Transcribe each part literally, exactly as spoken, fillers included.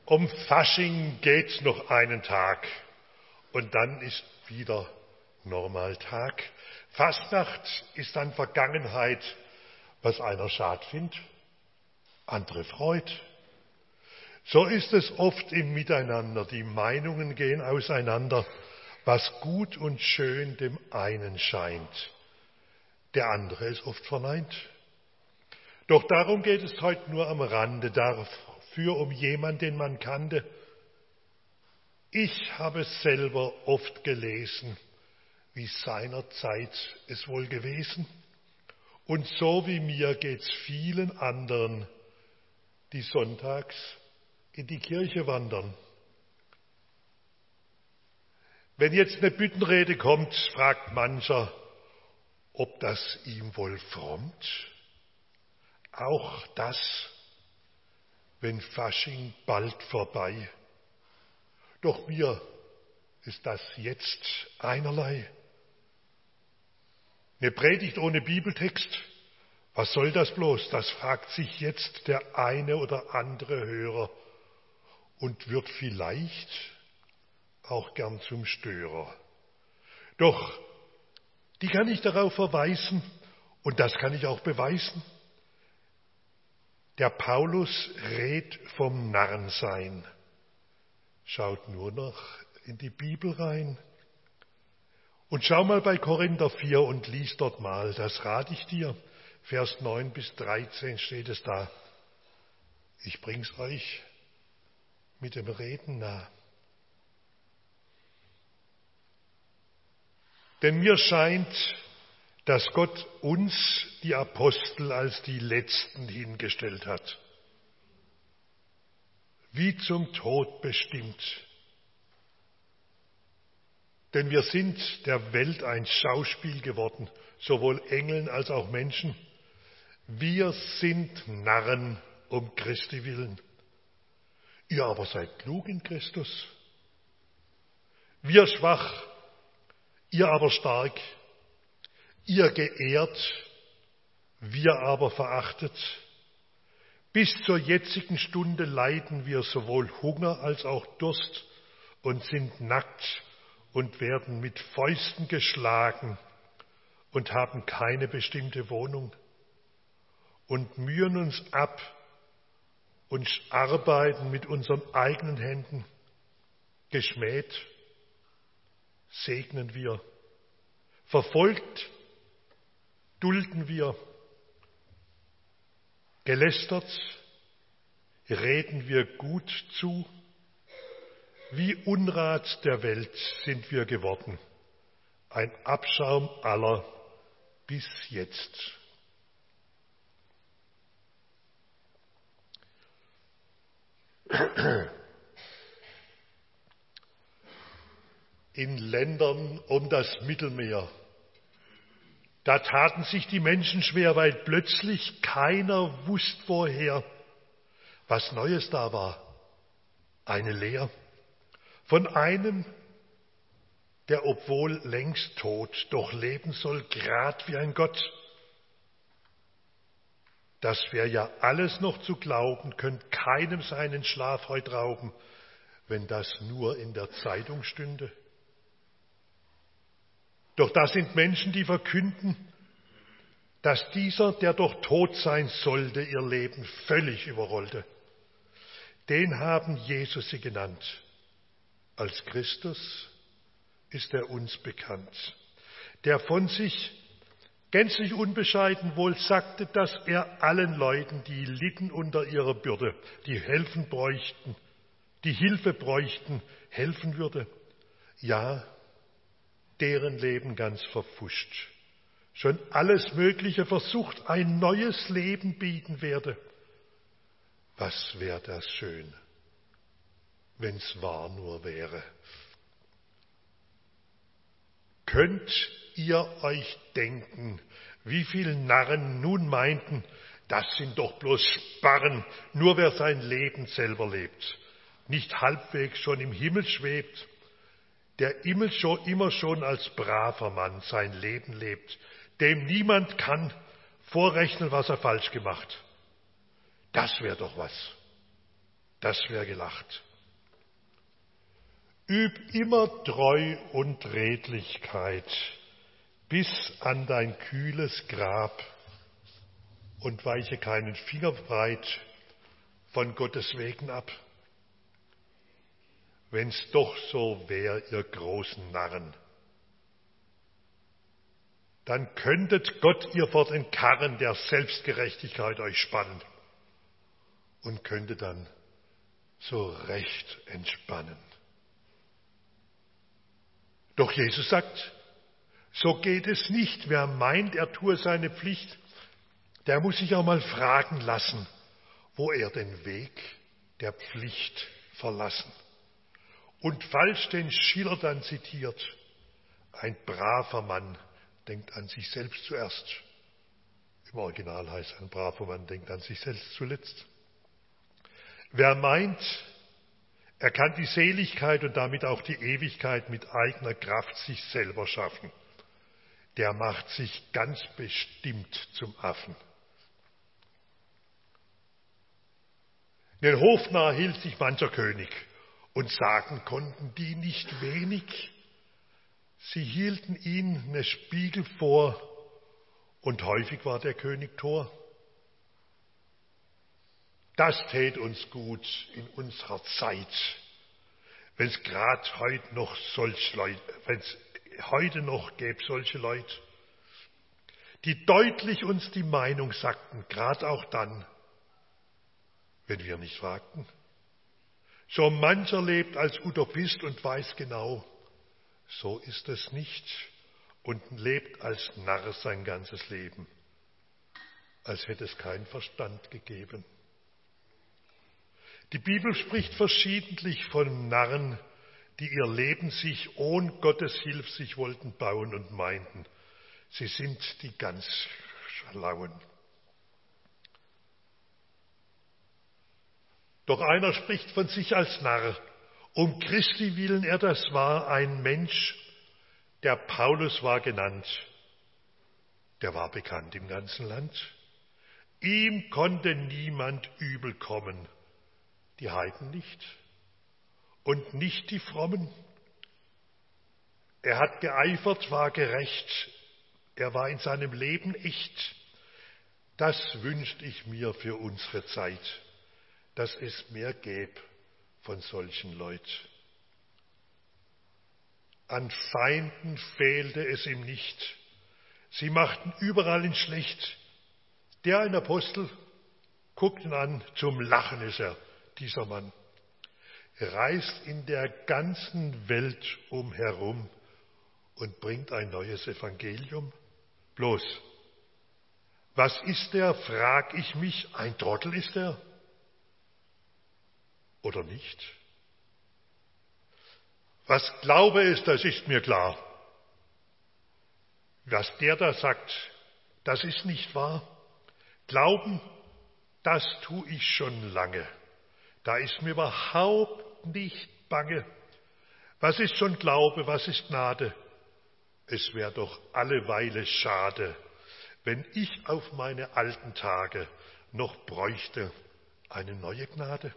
Um Fasching geht's noch einen Tag und dann ist wieder Normaltag. Fastnacht ist dann Vergangenheit, was einer schad findet, andere freut. So ist es oft im Miteinander, die Meinungen gehen auseinander, was gut und schön dem einen scheint, der andere ist oft verneint. Doch darum geht es heute nur am Rande, dafür um jemanden, den man kannte. Ich habe es selber oft gelesen, wie seinerzeit es wohl gewesen. Und so wie mir geht's vielen anderen, die sonntags in die Kirche wandern. Wenn jetzt eine Büttenrede kommt, fragt mancher, ob das ihm wohl frommt. Auch das, wenn Fasching bald vorbei. Doch mir ist das jetzt einerlei. Eine Predigt ohne Bibeltext, was soll das bloß? Das fragt sich jetzt der eine oder andere Hörer und wird vielleicht auch gern zum Störer. Doch die kann ich darauf verweisen und das kann ich auch beweisen. Der Paulus redet vom Narrensein. Schaut nur noch in die Bibel rein. Und schau mal bei Korinther vier und lies dort mal, das rate ich dir. Vers neun bis dreizehn steht es da. Ich bring's euch mit dem Reden nah. Denn mir scheint, dass Gott uns, die Apostel, als die Letzten hingestellt hat. Wie zum Tod bestimmt. Denn wir sind der Welt ein Schauspiel geworden, sowohl Engeln als auch Menschen. Wir sind Narren um Christi willen. Ihr aber seid klug in Christus. Wir schwach, ihr aber stark. Ihr geehrt, wir aber verachtet. Bis zur jetzigen Stunde leiden wir sowohl Hunger als auch Durst und sind nackt und werden mit Fäusten geschlagen und haben keine bestimmte Wohnung und mühen uns ab und arbeiten mit unseren eigenen Händen. Geschmäht segnen wir, verfolgt dulden wir, gelästert reden wir gut zu. Wie Unrat der Welt sind wir geworden, ein Abschaum aller bis jetzt. In Ländern um das Mittelmeer, da taten sich die Menschen schwer, weil plötzlich keiner wusste woher, was Neues da war. Eine Lehr von einem, der obwohl längst tot, doch leben soll, grad wie ein Gott. Das wäre ja alles noch zu glauben, könnt keinem seinen Schlaf heut rauben, wenn das nur in der Zeitung stünde. Doch das sind Menschen, die verkünden, dass dieser, der doch tot sein sollte, ihr Leben völlig überrollte. Den haben Jesus sie genannt. Als Christus ist er uns bekannt, der von sich gänzlich unbescheiden wohl sagte, dass er allen Leuten, die litten unter ihrer Bürde, die helfen bräuchten, die Hilfe bräuchten, helfen würde. Ja, deren Leben ganz verpfuscht, schon alles Mögliche versucht, ein neues Leben bieten werde. Was wäre das schön, wenn's wahr nur wäre. Könnt ihr euch denken, wie viele Narren nun meinten, das sind doch bloß Sparren, nur wer sein Leben selber lebt, nicht halbwegs schon im Himmel schwebt, der immer schon als braver Mann sein Leben lebt, dem niemand kann vorrechnen, was er falsch gemacht. Das wäre doch was. das wäre gelacht. Üb immer Treu und Redlichkeit bis an dein kühles Grab und weiche keinen Finger breit von Gottes Wegen ab. Wenn's doch so wär, ihr großen Narren, dann könntet Gott ihr vor den Karren der Selbstgerechtigkeit euch spannen und könnte dann so recht entspannen. Doch Jesus sagt, so geht es nicht. Wer meint, er tue seine Pflicht, der muss sich auch mal fragen lassen, wo er den Weg der Pflicht verlassen. Und falsch den Schiller dann zitiert, ein braver Mann denkt an sich selbst zuerst. Im Original heißt ein braver Mann denkt an sich selbst zuletzt. Wer meint, er kann die Seligkeit und damit auch die Ewigkeit mit eigener Kraft sich selber schaffen, der macht sich ganz bestimmt zum Affen. Den Hof nahe hielt sich mancher König, und sagen konnten die nicht wenig. Sie hielten ihn ne Spiegel vor, und häufig war der König Tor. Das tät uns gut in unserer Zeit, wenn's grad heute noch solch Leute, wenn's heute noch gäbe solche Leute, die deutlich uns die Meinung sagten, grad auch dann, wenn wir nicht fragten. So mancher lebt als Utopist und weiß genau, so ist es nicht, und lebt als Narr sein ganzes Leben, als hätte es keinen Verstand gegeben. Die Bibel spricht verschiedentlich von Narren, die ihr Leben sich ohne Gottes Hilfe sich wollten bauen und meinten, sie sind die ganz Schlauen. Doch einer spricht von sich als Narr. Um Christi willen er das war, ein Mensch, der Paulus war genannt. Der war bekannt im ganzen Land. Ihm konnte niemand übel kommen, die Heiden nicht und nicht die Frommen. Er hat geeifert, war gerecht, er war in seinem Leben echt. Das wünscht ich mir für unsere Zeit, dass es mehr gäbe von solchen Leuten. An Feinden fehlte es ihm nicht. Sie machten überall ihn schlecht. Der ein Apostel, guckt ihn an, zum Lachen ist er, dieser Mann. Er reist in der ganzen Welt umherum und bringt ein neues Evangelium. Bloß, was ist er, frag ich mich, ein Trottel ist er? Oder nicht? Was Glaube ist, das ist mir klar. Was der da sagt, das ist nicht wahr. Glauben, das tue ich schon lange. Da ist mir überhaupt nicht bange. Was ist schon Glaube, was ist Gnade? Es wäre doch alleweile schade, wenn ich auf meine alten Tage noch bräuchte eine neue Gnade.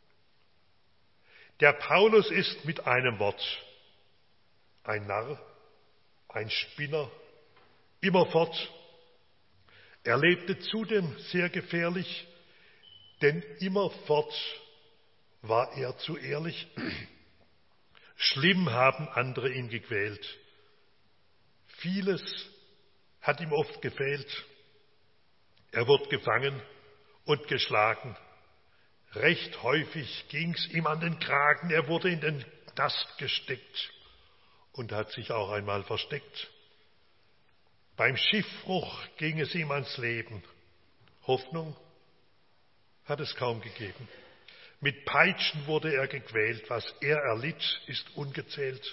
Der Paulus ist mit einem Wort ein Narr, ein Spinner, immerfort. Er lebte zudem sehr gefährlich, denn immerfort war er zu ehrlich. Schlimm haben andere ihn gequält. Vieles hat ihm oft gefehlt. Er wurde gefangen und geschlagen. Recht häufig ging's ihm an den Kragen. Er wurde in den Knast gesteckt und hat sich auch einmal versteckt. Beim Schiffbruch ging es ihm ans Leben. Hoffnung hat es kaum gegeben. Mit Peitschen wurde er gequält. Was er erlitt, ist ungezählt.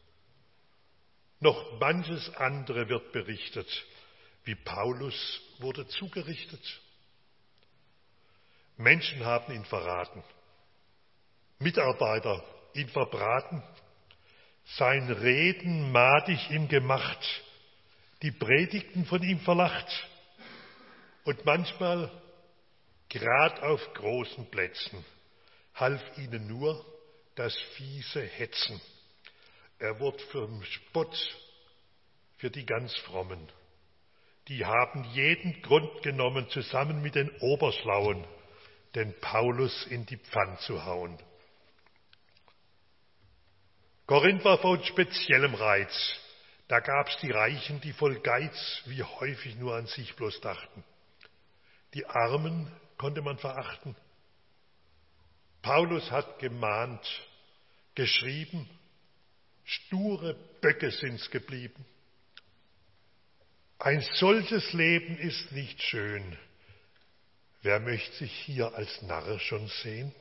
Noch manches andere wird berichtet, wie Paulus wurde zugerichtet. Menschen haben ihn verraten, Mitarbeiter ihn verbraten, sein Reden madig ihm gemacht, die Predigten von ihm verlacht und manchmal, grad auf großen Plätzen, half ihnen nur das fiese Hetzen. Er wurde vom Spott für die ganz Frommen. Die haben jeden Grund genommen, zusammen mit den Oberschlauen, den Paulus in die Pfanne zu hauen. Korinth war von speziellem Reiz. Da gab's die Reichen, die voll Geiz wie häufig nur an sich bloß dachten. Die Armen konnte man verachten. Paulus hat gemahnt, geschrieben, sture Böcke sind's geblieben. Ein solches Leben ist nicht schön. Wer möchte sich hier als Narr schon sehen?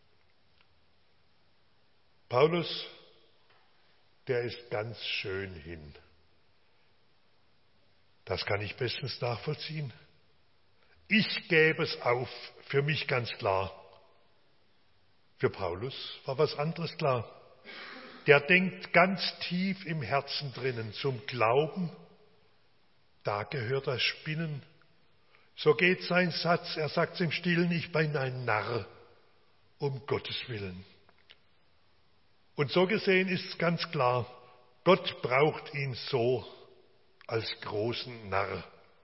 Paulus, der ist ganz schön hin. Das kann ich bestens nachvollziehen. Ich gäbe es auf, für mich ganz klar. Für Paulus war was anderes klar. Der denkt ganz tief im Herzen drinnen zum Glauben, da gehört das Spinnen. So geht sein Satz, er sagt im Stillen, ich bin ein Narr, um Gottes Willen. Und so gesehen ist es ganz klar, Gott braucht ihn so als großen Narr.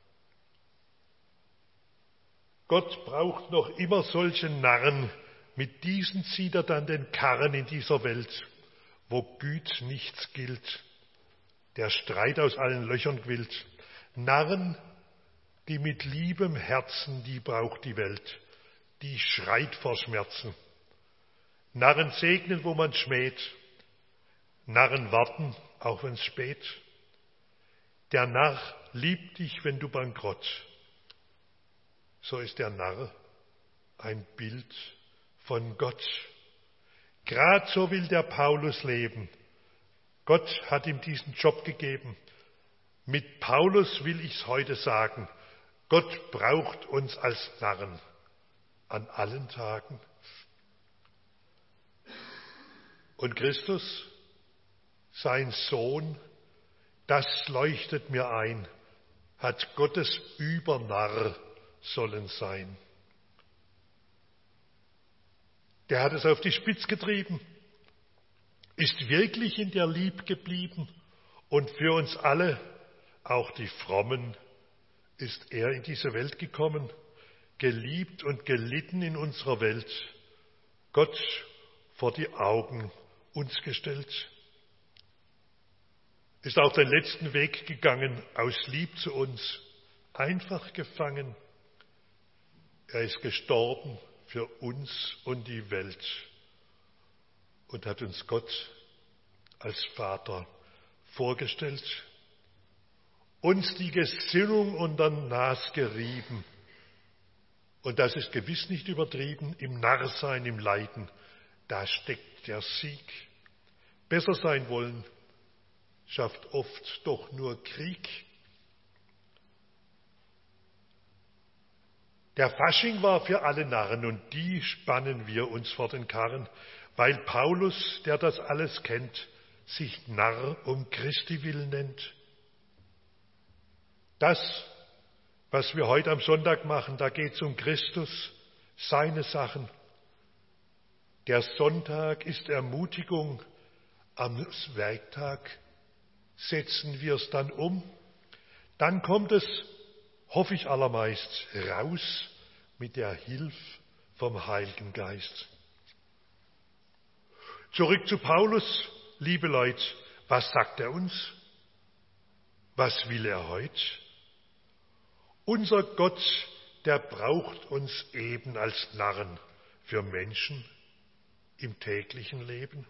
Gott braucht noch immer solche Narren, mit diesen zieht er dann den Karren in dieser Welt, wo Güt nichts gilt, der Streit aus allen Löchern quillt. Narren, die mit liebem Herzen, die braucht die Welt, die schreit vor Schmerzen. Narren segnen, wo man schmäht, Narren warten, auch wenn's spät. Der Narr liebt dich, wenn du bankrott. So ist der Narr ein Bild von Gott. Grad so will der Paulus leben. Gott hat ihm diesen Job gegeben. Mit Paulus will ich's heute sagen, Gott braucht uns als Narren an allen Tagen. Und Christus, sein Sohn, das leuchtet mir ein, hat Gottes Übernarr sollen sein. Der hat es auf die Spitze getrieben, ist wirklich in der Lieb geblieben und für uns alle, auch die Frommen, ist er in diese Welt gekommen, geliebt und gelitten in unserer Welt, Gott vor die Augen uns gestellt, ist auch den letzten Weg gegangen, aus Lieb zu uns, einfach gefangen. Er ist gestorben für uns und die Welt und hat uns Gott als Vater vorgestellt, uns die Gesinnung unter Nas gerieben. Und das ist gewiss nicht übertrieben, im Narrsein, im Leiden, da steckt der Sieg. Besser sein wollen, schafft oft doch nur Krieg. Der Fasching war für alle Narren und die spannen wir uns vor den Karren, weil Paulus, der das alles kennt, sich Narr um Christi willen nennt. Das, was wir heute am Sonntag machen, da geht es um Christus, seine Sachen. Der Sonntag ist Ermutigung, am Werktag setzen wir es dann um. Dann kommt es, hoffe ich allermeist, raus mit der Hilfe vom Heiligen Geist. Zurück zu Paulus, liebe Leute, was sagt er uns? Was will er heute? Unser Gott, der braucht uns eben als Narren für Menschen im täglichen Leben.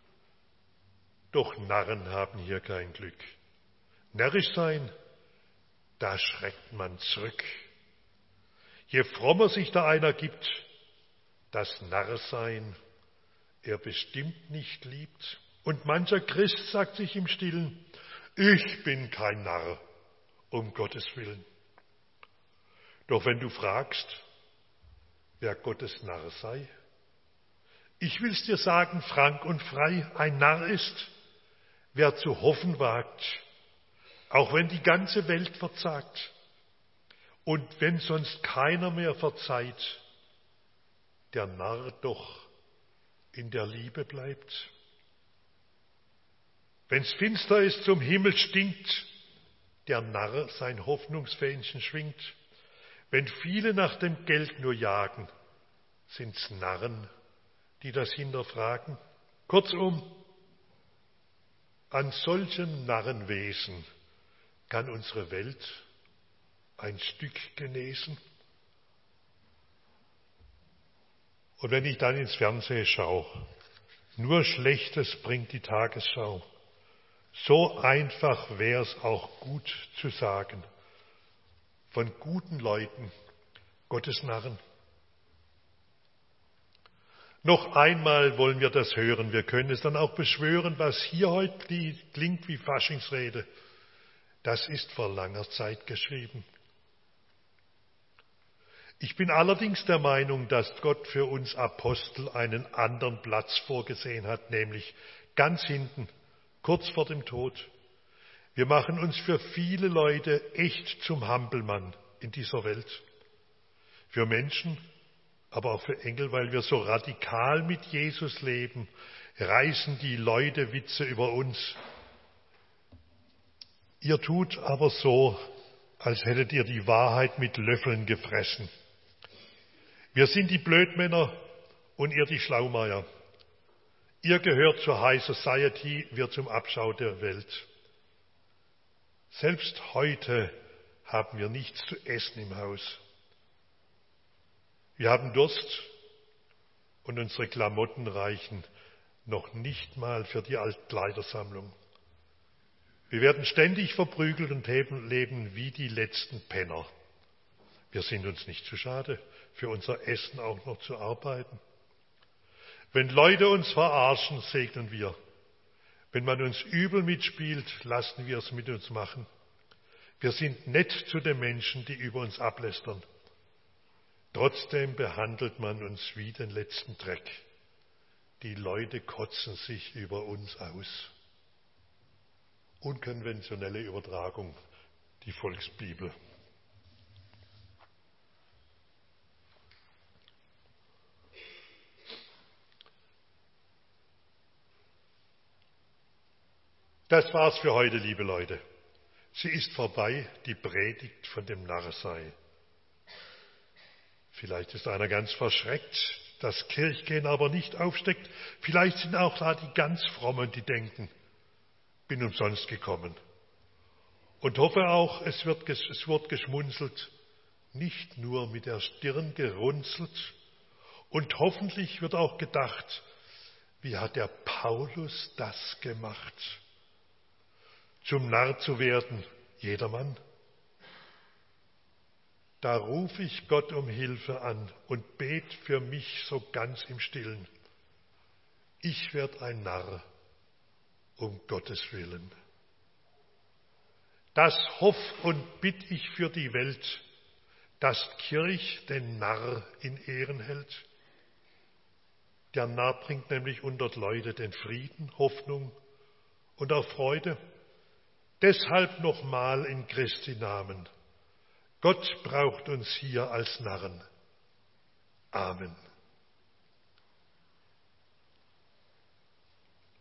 Doch Narren haben hier kein Glück. Närrisch sein, da schreckt man zurück. Je frommer sich da einer gibt, das Narrsein er bestimmt nicht liebt. Und mancher Christ sagt sich im Stillen, ich bin kein Narr, um Gottes Willen. Doch wenn du fragst, wer Gottes Narr sei, ich will's dir sagen, frank und frei, ein Narr ist, wer zu hoffen wagt, auch wenn die ganze Welt verzagt und wenn sonst keiner mehr verzeiht, der Narr doch in der Liebe bleibt. Wenn's finster ist, zum Himmel stinkt, der Narr sein Hoffnungsfähnchen schwingt. Wenn viele nach dem Geld nur jagen, sind's Narren, die das hinterfragen. Kurzum, an solchem Narrenwesen kann unsere Welt ein Stück genesen. Und wenn ich dann ins Fernsehen schaue, nur Schlechtes bringt die Tagesschau. So einfach wäre es auch gut zu sagen, von guten Leuten, Gottes Narren. Noch einmal wollen wir das hören, wir können es dann auch beschwören, was hier heute klingt wie Faschingsrede, das ist vor langer Zeit geschrieben. Ich bin allerdings der Meinung, dass Gott für uns Apostel einen anderen Platz vorgesehen hat, nämlich ganz hinten, kurz vor dem Tod. Wir machen uns für viele Leute echt zum Hampelmann in dieser Welt. Für Menschen, aber auch für Engel, weil wir so radikal mit Jesus leben, reißen die Leute Witze über uns. Ihr tut aber so, als hättet ihr die Wahrheit mit Löffeln gefressen. Wir sind die Blödmänner und ihr die Schlaumeier. Ihr gehört zur High Society, wir zum Abschau der Welt. Selbst heute haben wir nichts zu essen im Haus. Wir haben Durst und unsere Klamotten reichen noch nicht mal für die Altkleidersammlung. Wir werden ständig verprügelt und leben wie die letzten Penner. Wir sind uns nicht zu schade, für unser Essen auch noch zu arbeiten. Wenn Leute uns verarschen, segnen wir. Wenn man uns übel mitspielt, lassen wir es mit uns machen. Wir sind nett zu den Menschen, die über uns ablästern. Trotzdem behandelt man uns wie den letzten Dreck. Die Leute kotzen sich über uns aus. Unkonventionelle Übertragung, die Volksbibel. Das war's für heute, liebe Leute. Sie ist vorbei, die Predigt von dem Narrsein. Vielleicht ist einer ganz verschreckt, dass Kirchgehen aber nicht aufsteckt. Vielleicht sind auch da die ganz Frommen, die denken, bin umsonst gekommen. Und hoffe auch, es wird, es wird geschmunzelt, nicht nur mit der Stirn gerunzelt. Und hoffentlich wird auch gedacht, wie hat der Paulus das gemacht? Zum Narr zu werden, jedermann. Da rufe ich Gott um Hilfe an und bet für mich so ganz im Stillen. Ich werd ein Narr, um Gottes Willen. Das hoff und bitt ich für die Welt, dass Kirch den Narr in Ehren hält. Der Narr bringt nämlich unter Leute den Frieden, Hoffnung und auch Freude. Deshalb nochmal in Christi Namen. Gott braucht uns hier als Narren. Amen.